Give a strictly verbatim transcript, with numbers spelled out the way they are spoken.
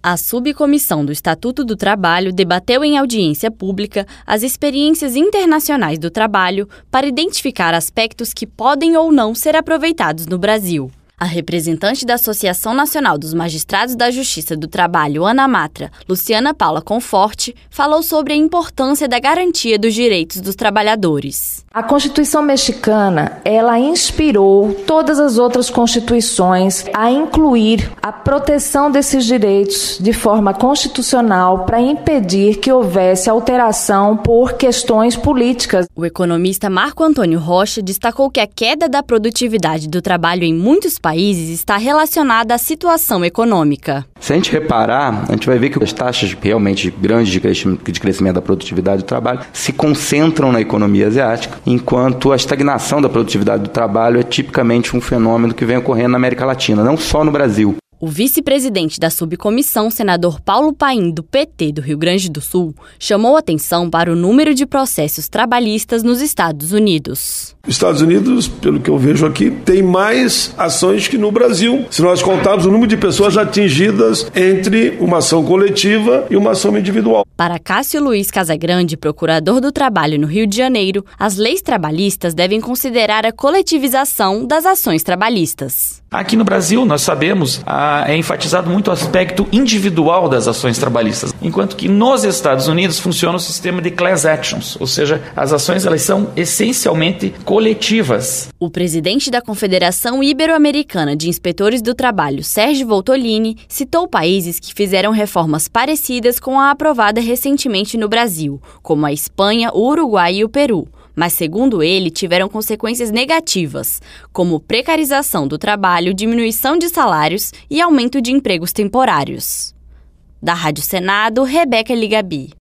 A subcomissão do Estatuto do Trabalho debateu em audiência pública as experiências internacionais do trabalho para identificar aspectos que podem ou não ser aproveitados no Brasil. A representante da Associação Nacional dos Magistrados da Justiça do Trabalho, ANAMATRA, Luciana Paula Conforte, falou sobre a importância da garantia dos direitos dos trabalhadores. A Constituição mexicana, ela inspirou todas as outras constituições a incluir a proteção desses direitos de forma constitucional para impedir que houvesse alteração por questões políticas. O economista Marco Antônio Rocha destacou que a queda da produtividade do trabalho em muitos países está relacionada à situação econômica. Se a gente reparar, a gente vai ver que as taxas realmente grandes de crescimento da produtividade do trabalho se concentram na economia asiática, enquanto a estagnação da produtividade do trabalho é tipicamente um fenômeno que vem ocorrendo na América Latina, não só no Brasil. O vice-presidente da subcomissão, senador Paulo Paim, do P T do Rio Grande do Sul, chamou atenção para o número de processos trabalhistas nos Estados Unidos. Estados Unidos, pelo que eu vejo aqui, tem mais ações que no Brasil. Se nós contarmos o número de pessoas atingidas entre uma ação coletiva e uma ação individual. Para Cássio Luiz Casagrande, procurador do Trabalho no Rio de Janeiro, as leis trabalhistas devem considerar a coletivização das ações trabalhistas. Aqui no Brasil, nós sabemos, é enfatizado muito o aspecto individual das ações trabalhistas, enquanto que nos Estados Unidos funciona o sistema de class actions, ou seja, as ações elas são essencialmente coletivas. O presidente da Confederação Ibero-Americana de Inspetores do Trabalho, Sérgio Voltolini, citou países que fizeram reformas parecidas com a aprovada recentemente no Brasil, como a Espanha, o Uruguai e o Peru. Mas, segundo ele, tiveram consequências negativas, como precarização do trabalho, diminuição de salários e aumento de empregos temporários. Da Rádio Senado, Rebeca Ligabi.